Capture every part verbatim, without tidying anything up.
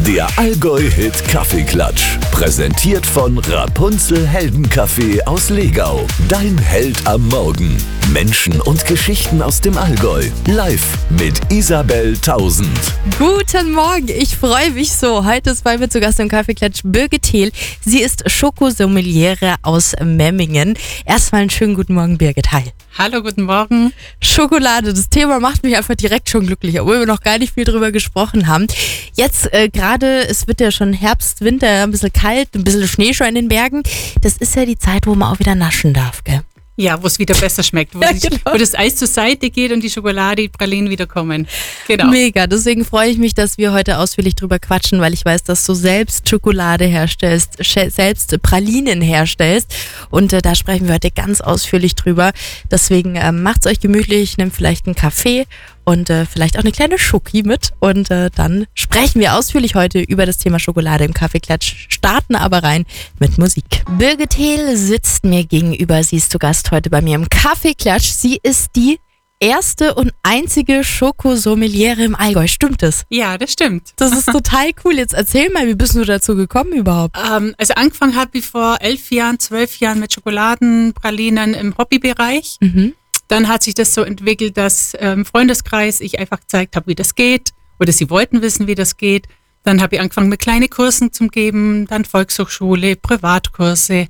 Der Allgäu-Hit Kaffeeklatsch. Präsentiert von Rapunzel Heldenkaffee aus Legau. Dein Held am Morgen. Menschen und Geschichten aus dem Allgäu. Live mit Isabel Tausend. Guten Morgen, ich freue mich so. Heute ist bei mir zu Gast im Kaffeeklatsch Birgit Hehl. Sie ist Schokosommeliere aus Memmingen. Erstmal einen schönen guten Morgen, Birgit. Hi. Hallo, guten Morgen. Schokolade, das Thema macht mich einfach direkt schon glücklich, obwohl wir noch gar nicht viel drüber gesprochen haben. Jetzt äh, gerade, es wird ja schon Herbst, Winter, ein bisschen kalt, ein bisschen Schnee schon in den Bergen. Das ist ja die Zeit, wo man auch wieder naschen darf, gell? Ja, wo es wieder besser schmeckt, wo, Ja, die, genau. wo das Eis zur Seite geht und die Schokolade, die Pralinen wieder kommen. Genau. Mega, deswegen freue ich mich, dass wir heute ausführlich drüber quatschen, weil ich weiß, dass du selbst Schokolade herstellst, sch- selbst Pralinen herstellst und äh, da sprechen wir heute ganz ausführlich drüber. Deswegen äh, macht's euch gemütlich, nehmt vielleicht einen Kaffee und äh, vielleicht auch eine kleine Schoki mit und äh, dann sprechen wir ausführlich heute über das Thema Schokolade im Kaffeeklatsch, starten aber rein mit Musik. Birgit Hehl sitzt mir gegenüber, sie ist zu Gast heute bei mir im Kaffeeklatsch. Sie ist die erste und einzige Schokosommeliere im Allgäu, stimmt das? Ja, das stimmt. Das ist total cool. Jetzt erzähl mal, wie bist du dazu gekommen überhaupt? Ähm, also angefangen habe ich vor elf Jahren, zwölf Jahren mit Schokoladenpralinen im Hobbybereich. Mhm. Dann hat sich das so entwickelt, dass äh, im Freundeskreis ich einfach gezeigt habe, wie das geht. Oder sie wollten wissen, wie das geht. Dann habe ich angefangen mit kleinen Kursen zu geben, dann Volkshochschule, Privatkurse.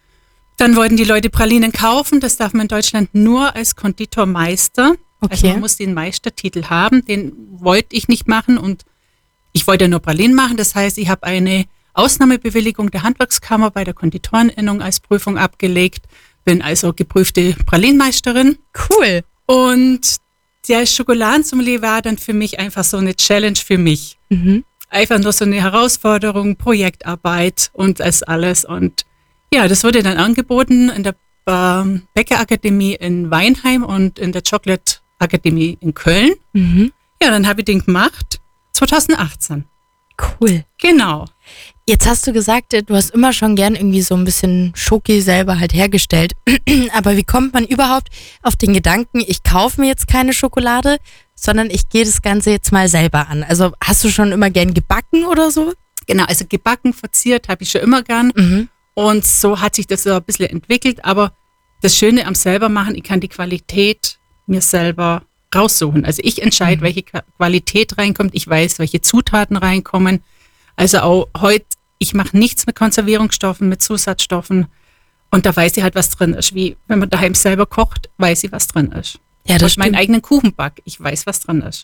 Dann wollten die Leute Pralinen kaufen. Das darf man in Deutschland nur als Konditormeister. Okay. Also man muss den Meistertitel haben. Den wollte ich nicht machen und ich wollte nur Pralinen machen. Das heißt, ich habe eine Ausnahmebewilligung der Handwerkskammer bei der Konditoreninnung als Prüfung abgelegt. Bin also geprüfte Pralinenmeisterin. Cool. Und der Schokoladensommelier war dann für mich einfach so eine Challenge für mich. Mhm. Einfach nur so eine Herausforderung, Projektarbeit und das alles. Und ja, das wurde dann angeboten in der ähm, Bäckerakademie in Weinheim und in der Chocolate Akademie in Köln. Mhm. Ja, dann habe ich den gemacht, zwanzig achtzehn. Cool. Genau. Jetzt hast du gesagt, du hast immer schon gern irgendwie so ein bisschen Schoki selber halt hergestellt. Aber wie kommt man überhaupt auf den Gedanken, ich kaufe mir jetzt keine Schokolade, sondern ich gehe das Ganze jetzt mal selber an? Also hast du schon immer gern gebacken oder so? Genau, also gebacken, verziert habe ich schon immer gern. Mhm. Und so hat sich das so ein bisschen entwickelt. Aber das Schöne am selbermachen, ich kann die Qualität mir selber raussuchen. Also ich entscheide, Mhm. welche Qualität reinkommt. Ich weiß, welche Zutaten reinkommen. Also auch heute, ich mache nichts mit Konservierungsstoffen, mit Zusatzstoffen. Und da weiß ich halt, was drin ist. Wie wenn man daheim selber kocht, weiß ich, was drin ist. Ja, das und meinen stimmt. eigenen Kuchen back, ich weiß, was drin ist.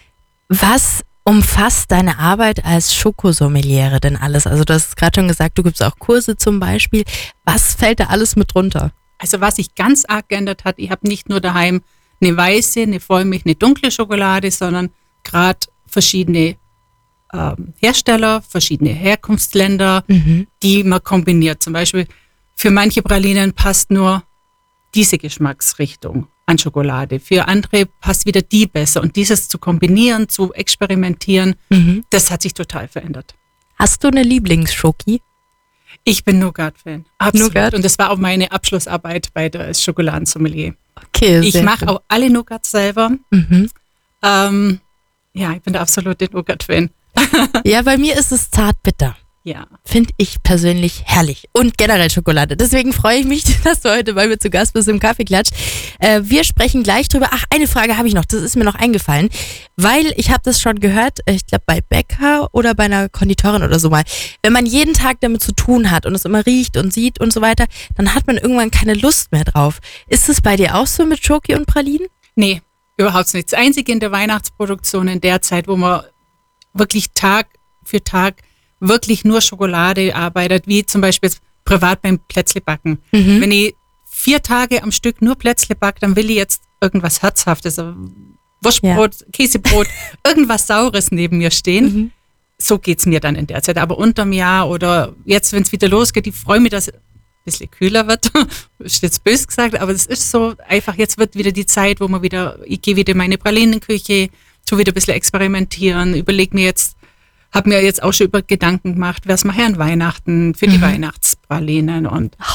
Was umfasst deine Arbeit als Schokosommeliere denn alles? Also du hast gerade schon gesagt, du gibst auch Kurse zum Beispiel. Was fällt da alles mit drunter? Also was sich ganz arg geändert hat, ich habe nicht nur daheim eine weiße, eine Vollmilch, eine dunkle Schokolade, sondern gerade verschiedene ähm, Hersteller, verschiedene Herkunftsländer, Mhm. die man kombiniert. Zum Beispiel für manche Pralinen passt nur diese Geschmacksrichtung an Schokolade. Für andere passt wieder die besser. Und dieses zu kombinieren, zu experimentieren, Mhm. das hat sich total verändert. Hast du eine Lieblingsschoki? Ich bin Nougat-Fan. Absolut. Nougat? Und das war auch meine Abschlussarbeit bei der Schokoladensommelier. Okay, Ich sehr mache gut. auch alle Nougats selber. Mhm. Ähm, ja, ich bin der absolute Nougat-Fan. Ja, bei mir ist es zart-bitter. Ja. Finde ich persönlich herrlich. Und generell Schokolade. Deswegen freue ich mich, dass du heute bei mir zu Gast bist im Kaffeeklatsch. Äh, wir sprechen gleich drüber. Ach, eine Frage habe ich noch. Das ist mir noch eingefallen. Weil ich habe das schon gehört, ich glaube bei Bäcker oder bei einer Konditorin oder so mal. Wenn man jeden Tag damit zu tun hat und es immer riecht und sieht und so weiter, dann hat man irgendwann keine Lust mehr drauf. Ist es bei dir auch so mit Schoki und Pralinen? Nee, überhaupt nicht. Das Einzige in der Weihnachtsproduktion in der Zeit, wo man wirklich Tag für Tag wirklich nur Schokolade arbeitet, wie zum Beispiel jetzt privat beim Plätzlebacken. Mhm. Wenn ich vier Tage am Stück nur Plätzle backe, dann will ich jetzt irgendwas Herzhaftes, also Wurstbrot, Käsebrot, irgendwas Saures neben mir stehen. Mhm. So geht's mir dann in der Zeit. Aber unterm Jahr oder jetzt, wenn es wieder losgeht, ich freue mich, dass es ein bisschen kühler wird. Ist jetzt böse gesagt, aber es ist so einfach, jetzt wird wieder die Zeit, wo man wieder, ich gehe wieder in meine Pralinenküche, tu wieder ein bisschen experimentieren, überlege mir jetzt, habe mir jetzt auch schon über Gedanken gemacht, was mache ich an Weihnachten für die Mhm. Weihnachtspralinen und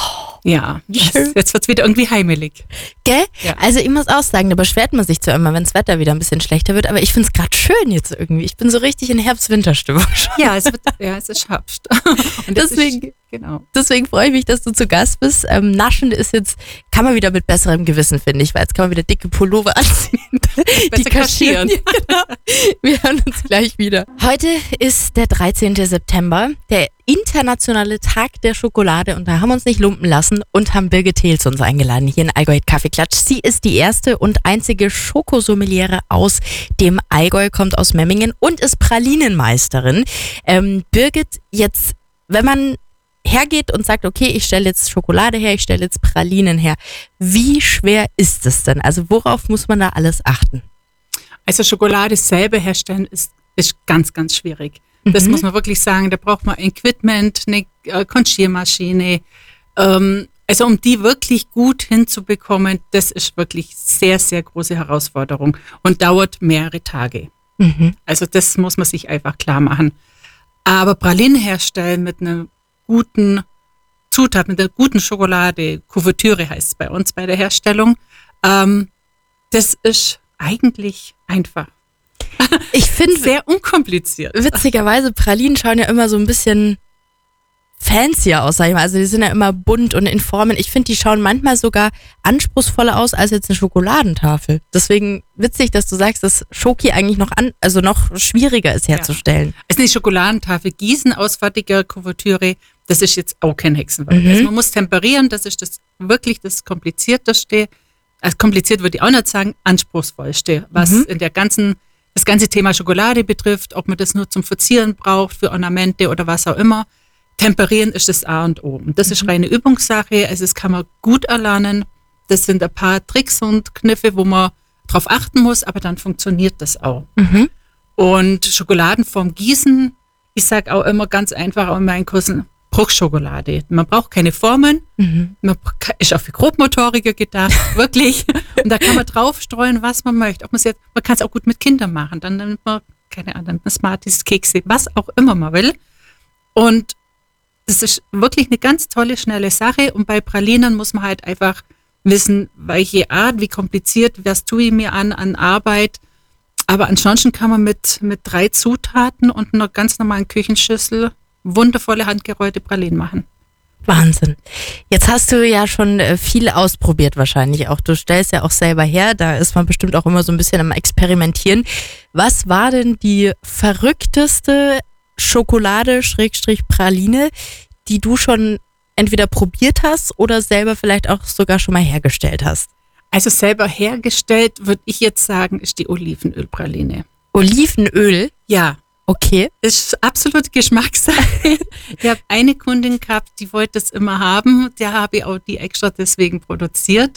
Ja, Schön. das, jetzt wird es wieder irgendwie heimelig. Gell? Ja. Also ich muss auch sagen, da beschwert man sich zwar immer, wenn das Wetter wieder ein bisschen schlechter wird, aber ich finde es gerade schön jetzt irgendwie. Ich bin so richtig in Herbst-Winter-Stimmung schon. Ja, es, wird, ja, es ist Herbst. Und das Deswegen, ist, genau. deswegen freue ich mich, dass du zu Gast bist. Ähm, Naschen ist jetzt, kann man wieder mit besserem Gewissen, finde ich, weil jetzt kann man wieder dicke Pullover anziehen. Die kaschieren. Ja, genau. Wir hören uns gleich wieder. Heute ist der dreizehnte September, der internationale Tag der Schokolade, und da haben wir uns nicht lumpen lassen und haben Birgit Thiel zu uns eingeladen, hier in Allgäu Kaffeeklatsch. Sie ist die erste und einzige Schokosommeliere aus dem Allgäu, kommt aus Memmingen und ist Pralinenmeisterin. Ähm, Birgit, jetzt, wenn man hergeht und sagt, okay, ich stelle jetzt Schokolade her, ich stelle jetzt Pralinen her, wie schwer ist es denn? Also worauf muss man da alles achten? Also Schokolade selber herstellen ist, ist ganz, ganz schwierig. Das Mhm. muss man wirklich sagen. Da braucht man Equipment, eine äh, Konchiermaschine. Ähm, also um die wirklich gut hinzubekommen, das ist wirklich sehr, sehr große Herausforderung und dauert mehrere Tage. Mhm. Also das muss man sich einfach klar machen. Aber Pralinen herstellen mit einer guten Zutat, mit einer guten Schokolade, Kuvertüre heißt es bei uns bei der Herstellung, ähm, das ist eigentlich einfach. Ich finde, Sehr unkompliziert. witzigerweise, Pralinen schauen ja immer so ein bisschen fancier aus, sag ich mal. Also die sind ja immer bunt und in Formen. Ich finde, die schauen manchmal sogar anspruchsvoller aus als jetzt eine Schokoladentafel. Deswegen witzig, dass du sagst, dass Schoki eigentlich noch an, also noch schwieriger ist herzustellen. Es ist eine Schokoladentafel gießen aus fertiger Kuvertüre. Das ist jetzt auch kein Hexenwerk. Mhm. Also man muss temperieren, das ist das wirklich das Komplizierteste. Also kompliziert würde ich auch nicht sagen, anspruchsvollste, was Mhm. in der ganzen, das ganze Thema Schokolade betrifft, ob man das nur zum Verzieren braucht, für Ornamente oder was auch immer. Temperieren ist das A und O. Und das ist reine Übungssache, also das kann man gut erlernen. Das sind ein paar Tricks und Kniffe, wo man drauf achten muss, aber dann funktioniert das auch. Mhm. Und Schokoladenform gießen, ich sage auch immer ganz einfach auch in meinen Kursen, Bruchschokolade. Man braucht keine Formen, Mhm. man ist auch für Grobmotoriker gedacht, wirklich. Und da kann man draufstreuen, was man möchte. Ob man's jetzt, man kann es auch gut mit Kindern machen. Dann nimmt man, keine Ahnung, nimmt man Smarties, Kekse, was auch immer man will. Und das ist wirklich eine ganz tolle, schnelle Sache. Und bei Pralinen muss man halt einfach wissen, welche Art, wie kompliziert, was tue ich mir an, an Arbeit. Aber ansonsten kann man mit, mit drei Zutaten und einer ganz normalen Küchenschüssel wundervolle handgeräute Pralinen machen. Wahnsinn. Jetzt hast du ja schon äh, viel ausprobiert wahrscheinlich auch. Du stellst ja auch selber her, da ist man bestimmt auch immer so ein bisschen am Experimentieren. Was war denn die verrückteste Schokolade, Schrägstrich Praline, die du schon entweder probiert hast oder selber vielleicht auch sogar schon mal hergestellt hast? Also selber hergestellt, würde ich jetzt sagen, ist die Olivenölpraline. Olivenöl? Ja, Okay. ist absolut Geschmackssache. Ich habe eine Kundin gehabt, die wollte das immer haben. Der habe ich auch die extra deswegen produziert.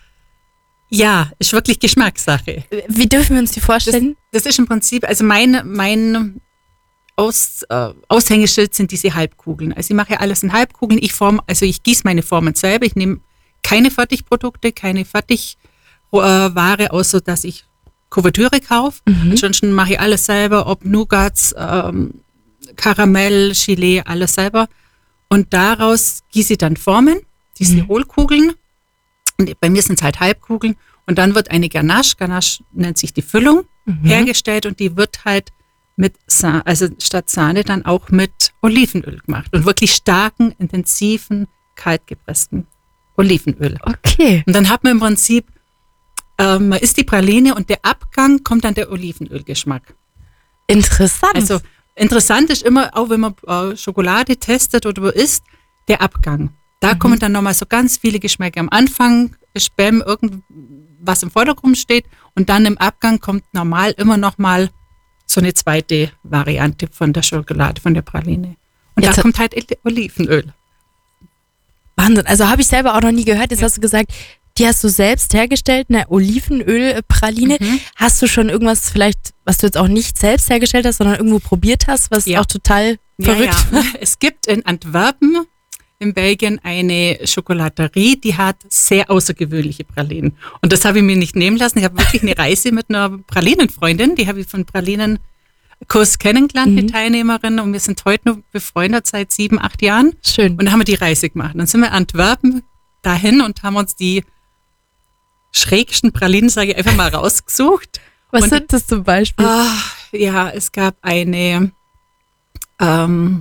Ja, ist wirklich Geschmackssache. Wie dürfen wir uns die Das, vorstellen? das ist im Prinzip, also mein, mein Aus, äh, Aushängeschild sind diese Halbkugeln. Also ich mache ja alles in Halbkugeln. Ich form, also ich gieße meine Formen selber. Ich nehme keine Fertigprodukte, keine Fertigware, äh, außer dass ich Kuvertüre kaufe. Mhm. Ansonsten mache ich alles selber, ob Nougats, ähm, Karamell, Gelee, alles selber. Und daraus gieße ich dann Formen, diese Mhm. Hohlkugeln. Und bei mir sind es halt Halbkugeln. Und dann wird eine Ganache, Ganache nennt sich die Füllung, Mhm. hergestellt und die wird halt mit Sahne, also statt Sahne dann auch mit Olivenöl gemacht. Und wirklich starken, intensiven, kaltgepressten Olivenöl. Okay. Und dann hat man im Prinzip, ähm, man isst die Praline und der Abgang kommt dann der Olivenölgeschmack. Interessant. Also interessant ist immer, auch wenn man äh, Schokolade testet oder isst, der Abgang. Da Mhm. kommen dann nochmal so ganz viele Geschmäcke. Am Anfang ist Bäm, irgendwas im Vordergrund steht und dann im Abgang kommt normal immer nochmal so eine zweite Variante von der Schokolade, von der Praline. Und Jetzt da hat- kommt halt Olivenöl. Wahnsinn. Also habe ich selber auch noch nie gehört. Jetzt hast du gesagt, die hast du selbst hergestellt, eine Olivenölpraline. Mhm. Hast du schon irgendwas vielleicht, was du jetzt auch nicht selbst hergestellt hast, sondern irgendwo probiert hast, was Ja. auch total verrückt Ja, ja. Es gibt in Antwerpen in Belgien eine Schokolaterie, die hat sehr außergewöhnliche Pralinen. Und das habe ich mir nicht nehmen lassen. Ich habe wirklich eine Reise mit einer Pralinenfreundin, die habe ich von Pralinenkurs kennengelernt, Mhm. die Teilnehmerin. Und wir sind heute noch befreundet seit sieben, acht Jahren. Schön. Und dann haben wir die Reise gemacht. Dann sind wir in Antwerpen dahin und haben uns die schrägsten Pralinen, sage ich einfach mal, rausgesucht. Was und, sind das zum Beispiel? Ah, ja, es gab eine ähm,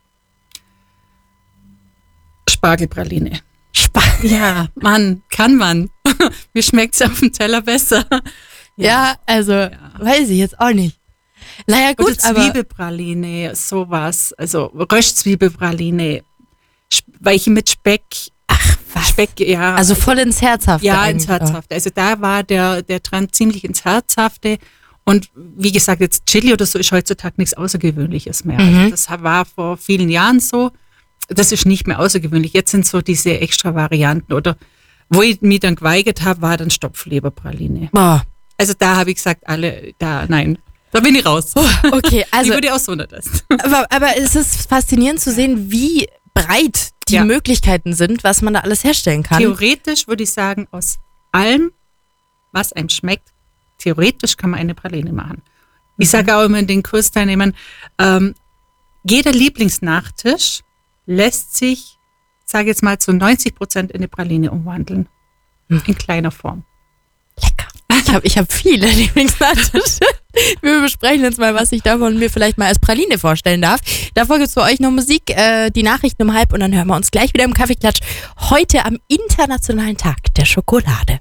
Spargelpraline. Spargel. Ja, Mann, kann man. Mir schmeckt es auf dem Teller besser. Ja, also weiß ich jetzt auch nicht. Naja gut, Oder aber Zwiebelpraline, sowas. Also Röstzwiebelpraline, Sp- welche mit Speck. ach was. Speck, ja. Also voll ins Herzhafte. Ja, eigentlich ins Herzhafte. Also da war der, der Trend ziemlich ins Herzhafte. Und wie gesagt, jetzt Chili oder so ist heutzutage nichts Außergewöhnliches mehr. Mhm. Also das war vor vielen Jahren so. Das ist nicht mehr außergewöhnlich. Jetzt sind so diese extra Varianten. Oder wo ich mich dann geweigert habe, war dann Stopfleberpraline. auch. Oh, Also da habe ich gesagt, alle, da, nein, da bin ich raus. okay, Ich also würde auch so nicht essen. aber, aber es ist faszinierend zu sehen, wie breit die Ja. Möglichkeiten sind, was man da alles herstellen kann. Theoretisch würde ich sagen, aus allem, was einem schmeckt, theoretisch kann man eine Praline machen. Ich sage auch immer den Kursteilnehmern, ähm, jeder Lieblingsnachtisch lässt sich, sage jetzt mal, zu neunzig Prozent in eine Praline umwandeln. In kleiner Form. Lecker. Ich habe ich hab viele Lieblingsnachtische. Wir besprechen jetzt mal, was ich davon mir vielleicht mal als Praline vorstellen darf. Davor gibt es für euch noch Musik, äh, die Nachrichten um halb und dann hören wir uns gleich wieder im Kaffeeklatsch. Heute am Internationalen Tag der Schokolade.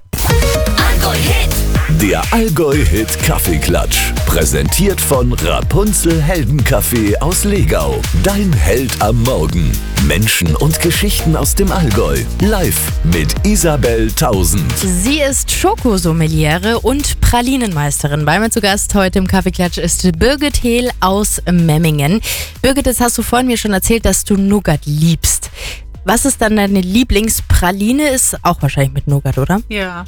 Der Allgäu-Hit Kaffeeklatsch. Präsentiert von Rapunzel Heldenkaffee aus Legau. Dein Held am Morgen. Menschen und Geschichten aus dem Allgäu. Live mit Isabel Tausend. Sie ist Schokosommeliere und Pralinenmeisterin. Bei mir zu Gast heute im Kaffeeklatsch ist Birgit Hehl aus Memmingen. Birgit, jetzt hast du vorhin mir schon erzählt, dass du Nougat liebst. Was ist dann deine Lieblingspraline? Ist auch wahrscheinlich mit Nougat, oder? Ja.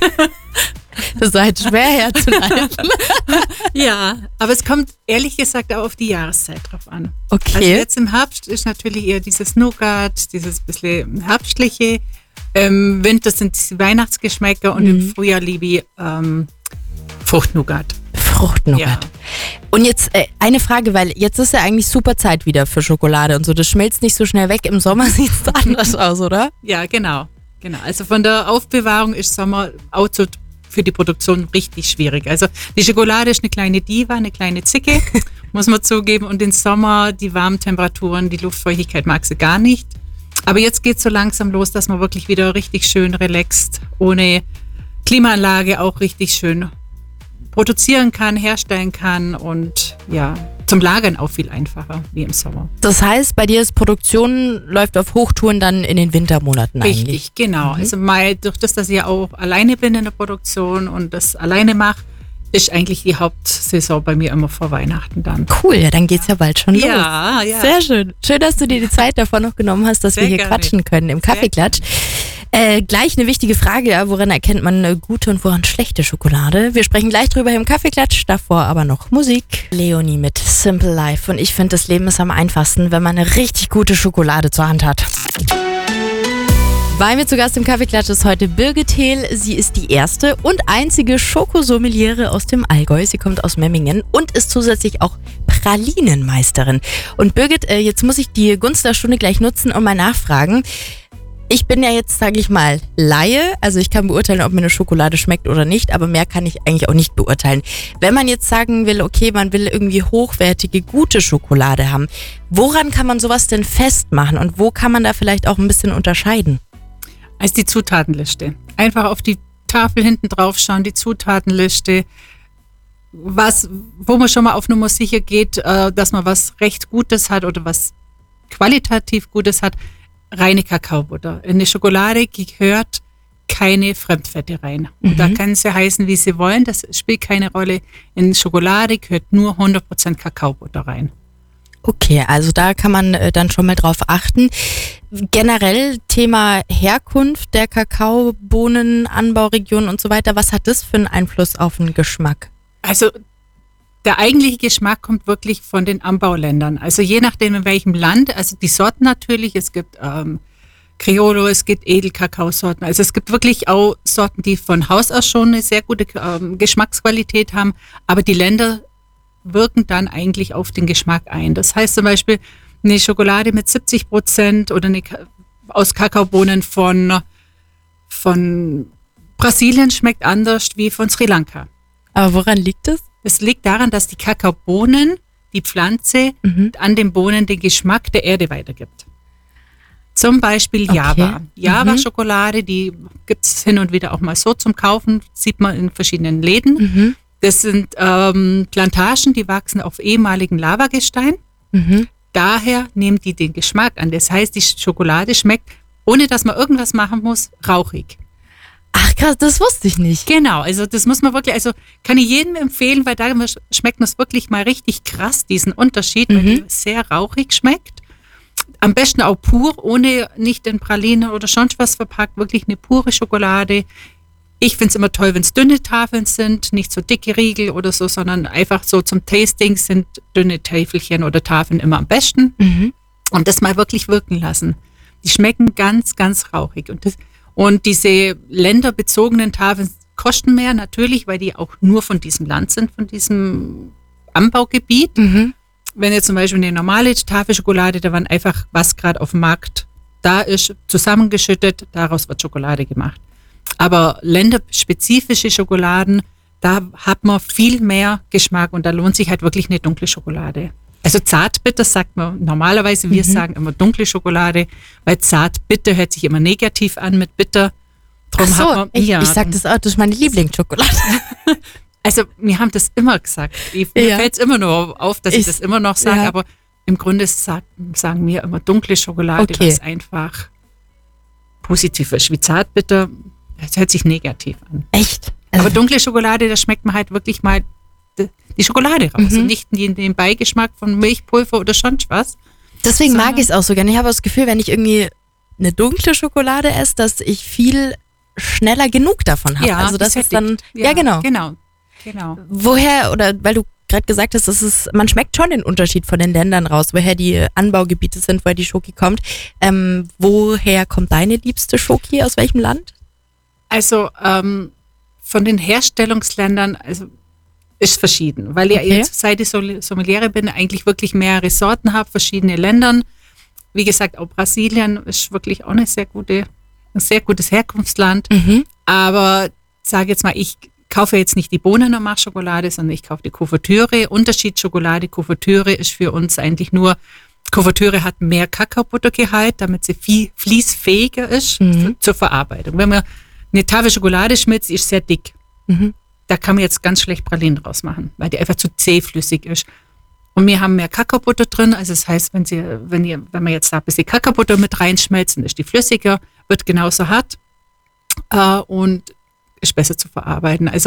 Das ist halt schwer herzuleiten. Ja, aber es kommt ehrlich gesagt auch auf die Jahreszeit drauf an. Okay. Also jetzt im Herbst ist natürlich eher dieses Nougat, dieses bisschen herbstliche. Im Winter sind es die Weihnachtsgeschmäcker und im Frühjahr liebe ich ähm, Fruchtnougat. Fruchtnougat. Ja. Und jetzt äh, eine Frage, weil jetzt ist ja eigentlich super Zeit wieder für Schokolade und so. Das schmilzt nicht so schnell weg. Im Sommer sieht es anders aus, oder? Ja, genau. Genau. Also von der Aufbewahrung ist Sommer auch zu, für die Produktion richtig schwierig. Also die Schokolade ist eine kleine Diva, eine kleine Zicke, muss man zugeben. Und im Sommer die warmen Temperaturen, die Luftfeuchtigkeit mag sie gar nicht. Aber jetzt geht es so langsam los, dass man wirklich wieder richtig schön relaxed, ohne Klimaanlage auch richtig schön produzieren kann, herstellen kann und ja, zum Lagern auch viel einfacher wie im Sommer. Das heißt, bei dir ist Produktion läuft auf Hochtouren dann in den Wintermonaten Richtig, eigentlich. genau. Also mal durch das, dass ich ja auch alleine bin in der Produktion und das alleine mache, ist eigentlich die Hauptsaison bei mir immer vor Weihnachten dann. Cool, ja, dann geht's ja bald schon los. Ja, ja. Sehr schön. Schön, dass du dir die Zeit davon noch genommen hast, dass Sehr wir hier gerne. quatschen können im Kaffeeklatsch. Äh, gleich eine wichtige Frage, ja, woran erkennt man äh, gute und woran schlechte Schokolade? Wir sprechen gleich drüber im Kaffeeklatsch, davor aber noch Musik. Leonie mit Simple Life und ich finde, das Leben ist am einfachsten, wenn man eine richtig gute Schokolade zur Hand hat. Bei mir zu Gast im Kaffeeklatsch ist heute Birgit Hehl. Sie ist die erste und einzige Schokosommeliere aus dem Allgäu. Sie kommt aus Memmingen und ist zusätzlich auch Pralinenmeisterin. Und Birgit, äh, jetzt muss ich die Gunst der Stunde gleich nutzen und mal nachfragen. Ich bin ja jetzt, sage ich mal, Laie. Also ich kann beurteilen, ob mir eine Schokolade schmeckt oder nicht, aber mehr kann ich eigentlich auch nicht beurteilen. Wenn man jetzt sagen will, okay, man will irgendwie hochwertige, gute Schokolade haben, woran kann man sowas denn festmachen und wo kann man da vielleicht auch ein bisschen unterscheiden? Also die Zutatenliste. Einfach auf die Tafel hinten drauf schauen, die Zutatenliste. Was, wo man schon mal auf Nummer sicher geht, äh, dass man was recht Gutes hat oder was qualitativ Gutes hat. Reine Kakaobutter. In die Schokolade gehört keine Fremdfette rein. Und Mhm. da kann sie heißen, wie sie wollen. Das spielt keine Rolle. In Schokolade gehört nur hundert Prozent Kakaobutter rein. Okay, also da kann man äh, dann schon mal drauf achten. Generell Thema Herkunft der Kakaobohnen, Anbauregion und so weiter. Was hat das für einen Einfluss auf den Geschmack? Also der eigentliche Geschmack kommt wirklich von den Anbauländern. Also je nachdem in welchem Land, also die Sorten natürlich, es gibt ähm, Criollo, es gibt Edelkakaosorten. Also es gibt wirklich auch Sorten, die von Haus aus schon eine sehr gute ähm, Geschmacksqualität haben, aber die Länder wirken dann eigentlich auf den Geschmack ein. Das heißt zum Beispiel eine Schokolade mit siebzig Prozent oder eine Ka- aus Kakaobohnen von von Brasilien schmeckt anders wie von Sri Lanka. Aber woran liegt es? Das liegt daran, dass die Kakaobohnen, die Pflanze, Mhm. an den Bohnen den Geschmack der Erde weitergibt. Zum Beispiel Okay. Java. Mhm. Java-Schokolade, die gibt es hin und wieder auch mal so zum Kaufen, sieht man in verschiedenen Läden. Mhm. Das sind ähm, Plantagen, die wachsen auf ehemaligen Lavagestein. Mhm. Daher nehmen die den Geschmack an. Das heißt, die Schokolade schmeckt, ohne dass man irgendwas machen muss, rauchig. Ach krass, das wusste ich nicht. Genau, also das muss man wirklich, also kann ich jedem empfehlen, weil da schmeckt man es wirklich mal richtig krass, diesen Unterschied, weil Mhm. die sehr rauchig schmeckt. Am besten auch pur, ohne nicht in Praline oder sonst was verpackt, wirklich eine pure Schokolade. Ich finde es immer toll, wenn es dünne Tafeln sind, nicht so dicke Riegel oder so, sondern einfach so zum Tasting sind dünne Täfelchen oder Tafeln immer am besten. Mhm. Und das mal wirklich wirken lassen. Die schmecken ganz, ganz rauchig. Und, das, und diese länderbezogenen Tafeln kosten mehr, natürlich, weil die auch nur von diesem Land sind, von diesem Anbaugebiet. Mhm. Wenn jetzt zum Beispiel eine normale Tafelschokolade, da waren einfach, was gerade auf dem Markt da ist, zusammengeschüttet, daraus wird Schokolade gemacht. Aber länderspezifische Schokoladen, da hat man viel mehr Geschmack und da lohnt sich halt wirklich eine dunkle Schokolade. Also zartbitter sagt man normalerweise, wir Mhm. sagen immer dunkle Schokolade, weil zartbitter hört sich immer negativ an mit bitter. Drum Ach so, hat man, ich, ja, ich sag das auch, das ist meine Lieblingsschokolade. also wir haben das immer gesagt. Ich, mir Ja. fällt es immer nur auf, dass ich, Ich- das immer noch sage, ja. aber im Grunde sagt, sagen wir immer dunkle Schokolade, Okay. was einfach positiv ist. Wie zartbitter, das hört sich negativ an. Echt? Aber dunkle Schokolade, da schmeckt man halt wirklich mal die die Schokolade raus Mhm. und nicht den, den Beigeschmack von Milchpulver oder sonst was. Deswegen sondern- mag ich es auch so gerne. Ich habe das Gefühl, wenn ich irgendwie eine dunkle Schokolade esse, dass ich viel schneller genug davon habe. also das ist dann, ja, genau. Genau, genau. Woher, oder weil du gerade gesagt hast, dass es, man schmeckt schon den Unterschied von den Ländern raus, woher die Anbaugebiete sind, woher die Schoki kommt. Ähm, woher kommt deine liebste Schoki? Aus welchem Land? Also ähm, von den Herstellungsländern, also ist verschieden, weil ich Okay. jetzt, seit ich Sol- Sommeliere bin, eigentlich wirklich mehrere Sorten habe, verschiedene Ländern. Wie gesagt, auch Brasilien ist wirklich auch eine sehr gute, ein sehr gutes Herkunftsland. Mhm. Aber sage jetzt mal, ich kaufe jetzt nicht die Bohnen und mache Schokolade, sondern ich kaufe die Kuvertüre. Unterschied Schokolade, Kuvertüre ist für uns eigentlich nur, Kuvertüre hat mehr Kakaobuttergehalt, damit sie viel fließfähiger ist Mhm. für, zur Verarbeitung. Wenn man eine Tafel Schokolade schmilzt, die ist sehr dick. Mhm. Da kann man jetzt ganz schlecht Pralinen draus machen, weil die einfach zu zähflüssig ist. Und wir haben mehr Kakaobutter drin, also das heißt, wenn, sie, wenn, ihr, wenn man jetzt da ein bisschen Kakaobutter mit reinschmelzt, dann ist die flüssiger, wird genauso hart äh, und ist besser zu verarbeiten. Also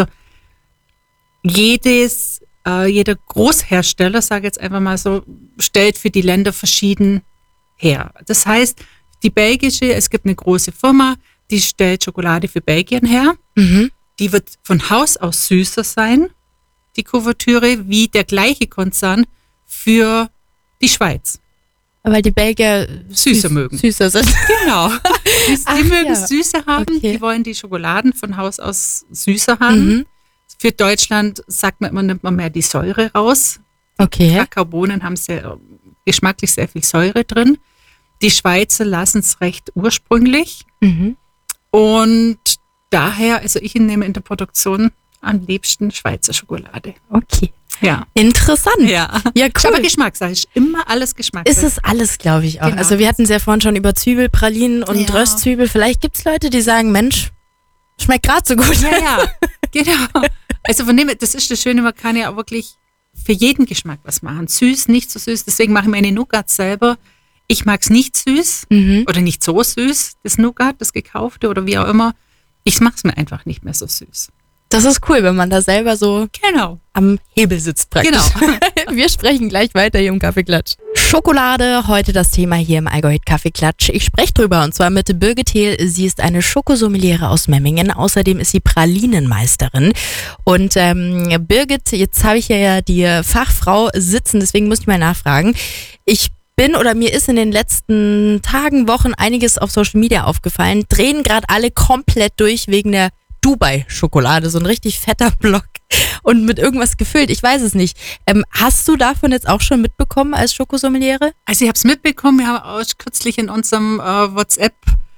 jedes, äh, jeder Großhersteller, sage ich jetzt einfach mal so, stellt für die Länder verschieden her. Das heißt, die belgische, es gibt eine große Firma, die stellt Schokolade für Belgien her. Mhm. Die wird von Haus aus süßer sein, die Kuvertüre, wie der gleiche Konzern für die Schweiz. Weil die Belgier Süßer süß, mögen. Süßer sind. Genau. Die, die Ach mögen ja. Süße haben, Okay. die wollen die Schokoladen von Haus aus süßer haben. Mhm. Für Deutschland sagt man immer, nimmt man mehr die Säure raus. Okay. Kakaobohnen haben sehr, geschmacklich sehr viel Säure drin. Die Schweizer lassen es recht ursprünglich. Mhm. Und daher, also ich nehme in der Produktion am liebsten Schweizer Schokolade. Okay. Ja. Interessant. Ja. Ja, Ist aber cool. Geschmackssache, ist immer alles Geschmackssache. Ist es alles, glaube ich auch. Genau. Also wir hatten es ja vorhin schon über Zwiebel, Pralinen und Ja. Röstzwiebel. Vielleicht gibt es Leute, die sagen, Mensch, schmeckt gerade so gut. Ja, ja, genau. Also von dem, das ist das Schöne, man kann ja auch wirklich für jeden Geschmack was machen. Süß, nicht so süß. Deswegen mache ich meine Nougats selber. Ich mag es nicht süß Mhm. oder nicht so süß, das Nougat, das gekaufte oder wie auch immer. Ich mache es mir einfach nicht mehr so süß. Das ist cool, wenn man da selber so Genau. am Hebel sitzt praktisch. Genau. Wir sprechen gleich weiter hier im Kaffeeklatsch. Schokolade, heute das Thema hier im Allgäu Hit Kaffeeklatsch. Ich spreche drüber und zwar mit Birgit Hehl. Sie ist eine Schokosommeliere aus Memmingen. Außerdem ist sie Pralinenmeisterin. Und ähm, Birgit, jetzt habe ich ja die Fachfrau sitzen, deswegen muss ich mal nachfragen. Ich bin oder mir ist in den letzten Tagen, Wochen einiges auf Social Media aufgefallen. Drehen gerade alle komplett durch wegen der Dubai-Schokolade, so ein richtig fetter Block und mit irgendwas gefüllt. Ich weiß es nicht. Ähm, hast du davon jetzt auch schon mitbekommen als Schokosommeliere? Also ich habe es mitbekommen, wir haben auch kürzlich in unserem äh, WhatsApp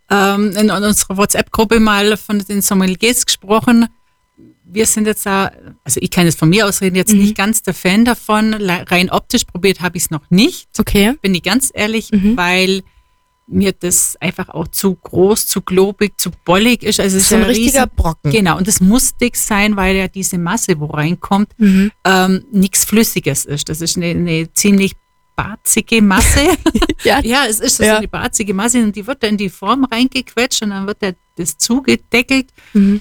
ähm, in unserer WhatsApp-Gruppe mal von den Sommeliers gesprochen. Wir sind jetzt da, also ich kann jetzt von mir aus reden, jetzt mhm. nicht ganz der Fan davon. Rein optisch probiert habe ich es noch nicht. Okay. Bin ich ganz ehrlich, mhm. weil mir das einfach auch zu groß, zu globig, zu bollig ist. Also es ist so ein ja richtiger riesen, Brocken. Genau, und es muss dick sein, weil ja diese Masse, wo reinkommt, Mhm. ähm, nichts Flüssiges ist. Das ist eine, eine ziemlich barzige Masse. Ja. Ja, es ist so Ja. eine barzige Masse und die wird dann in die Form reingequetscht und dann wird der, das zugedeckelt. Mhm.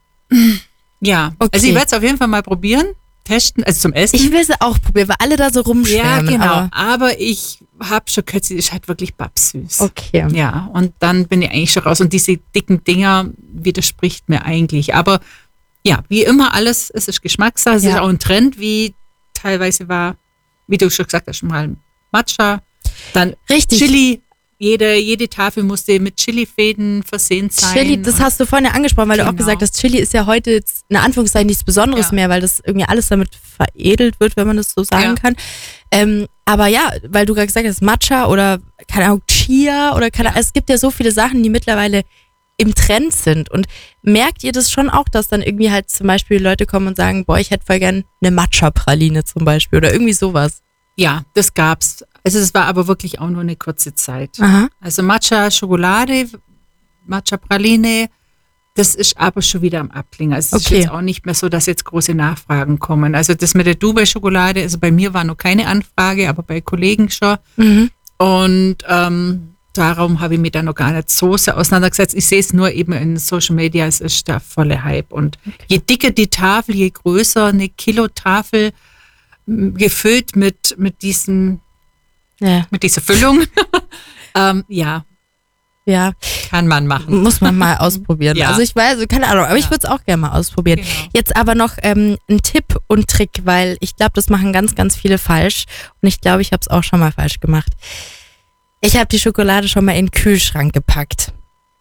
Ja, Okay. also ich werde es auf jeden Fall mal probieren, testen, also zum Essen. Ich will sie auch probieren, weil alle da so ja, rumschwärmen. genau, Aber aber ich habe schon gehört, sie ist halt wirklich babsüß. okay. Ja, und dann bin ich eigentlich schon raus und diese dicken Dinger widerspricht mir eigentlich. Aber ja, wie immer alles, es ist Geschmackssache, es Ja. ist auch ein Trend, wie teilweise war, wie du schon gesagt hast, schon mal Matcha, dann Richtig. Chili. Jede, jede Tafel musste mit Chili-Fäden versehen sein. Chili, das hast du vorhin ja angesprochen, weil du auch Genau. gesagt hast, Chili ist ja heute jetzt in Anführungszeichen nichts Besonderes Ja. mehr, weil das irgendwie alles damit veredelt wird, wenn man das so sagen Ja. kann. Ähm, aber ja, weil du gerade gesagt hast, Matcha oder keine Ahnung, Chia oder keine Ahnung, es gibt ja so viele Sachen, die mittlerweile im Trend sind. Und merkt ihr das schon auch, dass dann irgendwie halt zum Beispiel Leute kommen und sagen, boah, ich hätte voll gern eine Matcha-Praline zum Beispiel oder irgendwie sowas? Ja, das gab's. Also es war aber wirklich auch nur eine kurze Zeit. Aha. Also Matcha Schokolade, Matcha Praline, das ist aber schon wieder am Abklingen. Also es Okay. ist jetzt auch nicht mehr so, dass jetzt große Nachfragen kommen. Also das mit der Dubai-Schokolade, also bei mir war noch keine Anfrage, aber bei Kollegen schon. Mhm. Und ähm, darum habe ich mich da noch gar nicht so sehr auseinandergesetzt. Ich sehe es nur eben in Social Media, es ist der volle Hype. Und je dicker die Tafel, je größer eine Kilotafel, m, gefüllt mit, mit diesen Ja. mit dieser Füllung. ähm, ja, Ja. kann man machen. Muss man mal ausprobieren. Ja. Also ich weiß, also keine Ahnung, aber ich Ja. würde es auch gerne mal ausprobieren. Genau. Jetzt aber noch ähm, ein Tipp und Trick, weil ich glaube, das machen ganz, ganz viele falsch. Und ich glaube, ich habe es auch schon mal falsch gemacht. Ich habe die Schokolade schon mal in den Kühlschrank gepackt.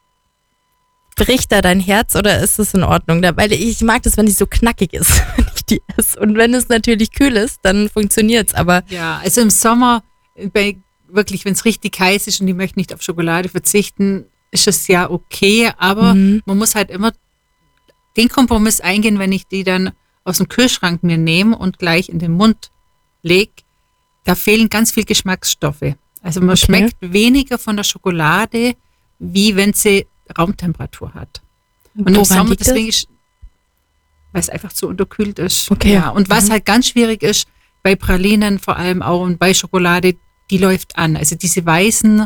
Bricht da dein Herz oder ist es in Ordnung? Da- Weil ich mag das, wenn die so knackig ist, wenn ich die esse. Und wenn es natürlich kühl ist, dann funktioniert's. Aber Ja, also im Sommer, bei, wirklich, wenn es richtig heiß ist und die möchten nicht auf Schokolade verzichten, ist es ja okay, aber Mhm. man muss halt immer den Kompromiss eingehen, wenn ich die dann aus dem Kühlschrank mir nehme und gleich in den Mund lege, da fehlen ganz viel Geschmacksstoffe. Also man Okay. schmeckt weniger von der Schokolade, wie wenn sie Raumtemperatur hat. Und im woran Sommer, liegt deswegen das? ist, weil es einfach zu unterkühlt ist. Okay. Ja, und was Mhm. halt ganz schwierig ist, bei Pralinen vor allem auch und bei Schokolade, die läuft an. Also diese weißen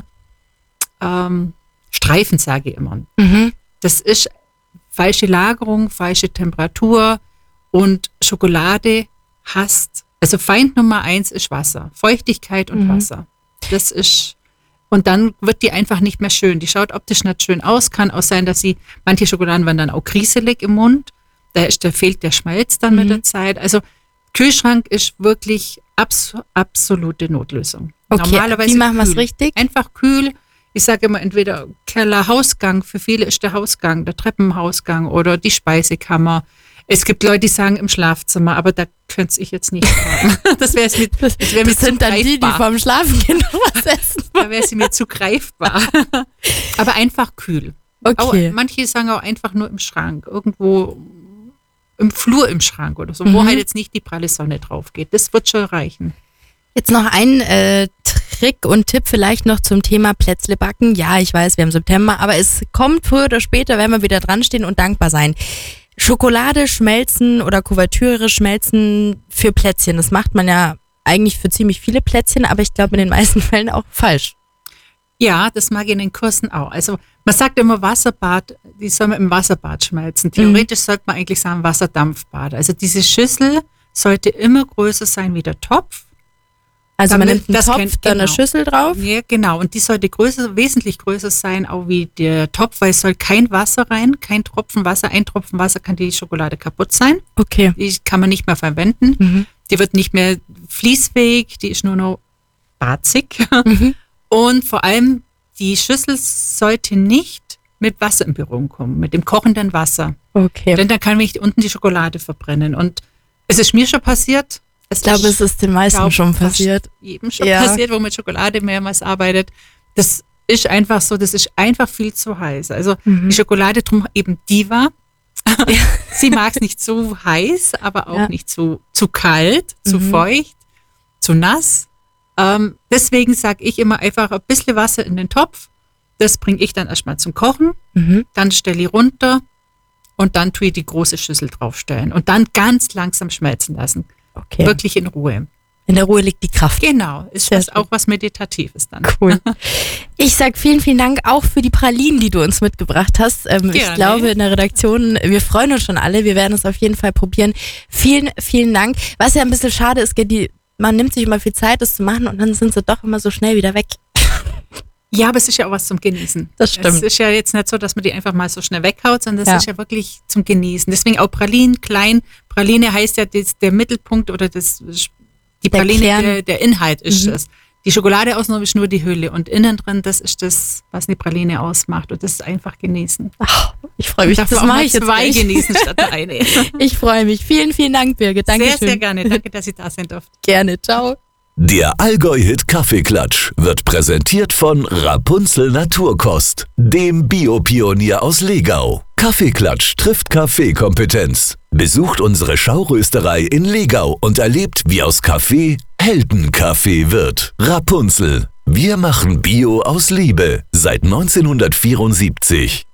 ähm, Streifen, sage ich immer. Mhm. Das ist falsche Lagerung, falsche Temperatur und Schokolade hasst. Also Feind Nummer eins ist Wasser. Feuchtigkeit und Mhm. Wasser. Das ist, und dann wird die einfach nicht mehr schön. Die schaut optisch nicht schön aus. Kann auch sein, dass sie, manche Schokoladen werden dann auch krieselig im Mund. Da, ist, da fehlt der Schmalz dann mit Mhm. der Zeit. Also Kühlschrank ist wirklich abs absolute Notlösung. Okay, Normalerweise wie machen wir es kühl. richtig? Einfach kühl. Ich sage immer entweder Keller, Hausgang. Für viele ist der Hausgang, der Treppenhausgang oder die Speisekammer. Es gibt Leute, die sagen im Schlafzimmer, aber da könnte ich jetzt nicht sagen. Das wäre es mir, das wär mir Das sind zu dann die, die greifbar. vorm Schlafen gehen noch was essen. Da wäre sie mir zu greifbar. Aber einfach kühl. Okay. Auch, manche sagen auch einfach nur im Schrank, irgendwo im Flur im Schrank oder so, wo Mhm. halt jetzt nicht die pralle Sonne drauf geht. Das wird schon reichen. Jetzt noch ein äh, Trick und Tipp vielleicht noch zum Thema Plätzle backen. Ja, ich weiß, wir haben September, aber es kommt früher oder später, werden wir wieder dran stehen und dankbar sein. Schokolade schmelzen oder Kuvertüre schmelzen für Plätzchen. Das macht man ja eigentlich für ziemlich viele Plätzchen, aber ich glaube in den meisten Fällen auch falsch. Ja, das mag ich in den Kursen auch. Also man sagt immer Wasserbad, die soll man im Wasserbad schmelzen. Theoretisch sollte man eigentlich sagen Wasserdampfbad. Also diese Schüssel sollte immer größer sein wie der Topf. Also Damit- man nimmt einen das Topf, kennt- dann eine genau. Schüssel drauf. Ja, genau. Und die sollte größer, wesentlich größer sein, auch wie der Topf, weil es soll kein Wasser rein, kein Tropfen Wasser. Ein Tropfen Wasser kann die Schokolade kaputt sein. Okay. Die kann man nicht mehr verwenden. Mhm. Die wird nicht mehr fließfähig, die ist nur noch barzig. Mhm. Und vor allem, die Schüssel sollte nicht mit Wasser in Berührung kommen, mit dem kochenden Wasser. Okay. Denn dann kann mich unten die Schokolade verbrennen. Und es ist mir schon passiert. Es Ich glaube, es ist den meisten glaub, schon fast passiert. Jedem schon Ja. passiert, wo mit Schokolade mehrmals arbeitet. Das ist einfach so, das ist einfach viel zu heiß. Also Mhm. die Schokolade drum eben Diva. Ja. Sie mag es nicht zu heiß, aber auch Ja. nicht zu, zu kalt, zu Mhm. feucht, zu nass. Ähm, deswegen sage ich immer einfach ein bisschen Wasser in den Topf. Das bringe ich dann erstmal zum Kochen. Mhm. Dann stelle ich runter und dann tue ich die große Schüssel draufstellen und dann ganz langsam schmelzen lassen. Okay. Wirklich in Ruhe. In der Ruhe liegt die Kraft. Genau, ist Sehr was, schön. auch was Meditatives dann. Cool. Ich sag vielen, vielen Dank auch für die Pralinen, die du uns mitgebracht hast. Ähm, ich Gerne. glaube, in der Redaktion, wir freuen uns schon alle. Wir werden es auf jeden Fall probieren. Vielen, vielen Dank. Was ja ein bisschen schade ist, gell, die, man nimmt sich immer viel Zeit, das zu machen und dann sind sie doch immer so schnell wieder weg. Ja, aber es ist ja auch was zum Genießen. Das stimmt. Es ist ja jetzt nicht so, dass man die einfach mal so schnell weghaut, sondern das Ja. ist ja wirklich zum Genießen. Deswegen auch Pralinen, klein. Praline heißt ja, das, der Mittelpunkt oder das, die Der Praline, Kern. der, der Inhalt ist Mhm. es. Die Schokolade außenrum ist nur die Hülle und innen drin, das ist das, was eine Praline ausmacht und das ist einfach genießen. Ach, ich freue mich. Darf Das man auch mache mal ich jetzt zwei gleich. genießen statt nur eine. Ich freue mich. Vielen, vielen Dank, Birgit. Dankeschön. Sehr, sehr gerne. Danke, dass ich da sein durfte. Gerne. Ciao. Der Allgäu-Hit Kaffeeklatsch wird präsentiert von Rapunzel Naturkost, dem Biopionier aus Legau. Kaffeeklatsch trifft Kaffeekompetenz. Besucht unsere Schaurösterei in Legau und erlebt, wie aus Kaffee Heldenkaffee wird. Rapunzel. Wir machen Bio aus Liebe seit neunzehnhundertvierundsiebzig.